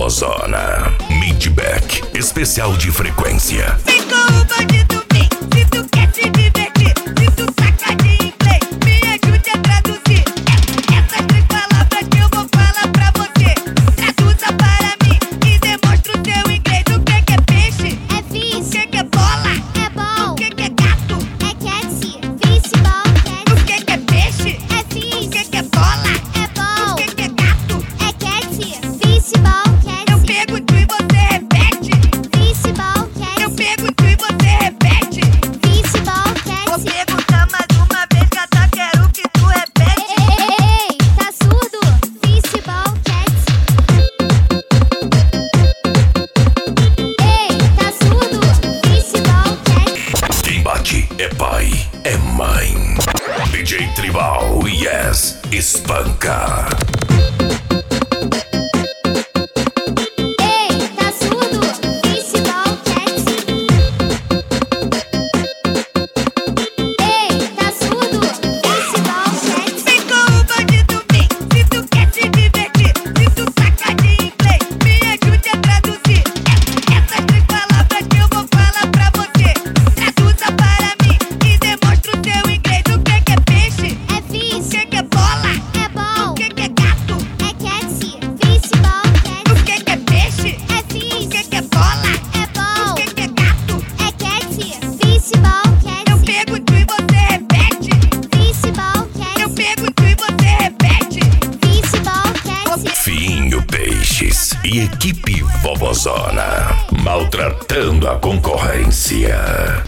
Vovozona. Midback, especial de frequência. Vem com o bandido, vem. Se tu quer se divertir, se tu saca de inglês, me ajude a traduzir essas três palavras que eu vou falar pra você. Traduza para mim e demonstra o seu inglês. O que é peixe? É fish. O que é bola? É ball. O que é gato? É cat. Fish, ball, cat. O que é peixe? É O fish. que é bola? É ball. O que é gato? É cat. Fish, ball, cat. Eu pergunto e você repete. Fish, ball, Eu cat. pergunto e você repete. Fish, ball, Vou cat. perguntar mais uma vez, gata, quero que tu repete. Ei, tá surdo? Fish, ball, cat. Ei, tá surdo? Fish, ball, cat. Quem bate é pai, é mãe. DJ Tribal, yes, espanca. Ei, tá surdo? Fish, ball, cat. Ei, tá surdo? Fish, ball, cat. Vem com o bandido, vem. Se tu quer se divertir, se tu saca de inglês, me ajude a traduzir essas três palavras que eu vou falar pra você. Traduza para mim e demonstra o seu inglês. O que é peixe? É O fish. que é bola? É ball. O que é gato? É cat. Fish, ball, cat. O que é peixe? É O fish. que é bola? É ball. O que é gato? É cat. Fish, ball, cat. Eu pergunto e você repete. Fish, ball, Eu cat. pergunto e você repete. Fish, ball, cat. Finho Peixes e equipe Vovozona, maltratando a concorrência.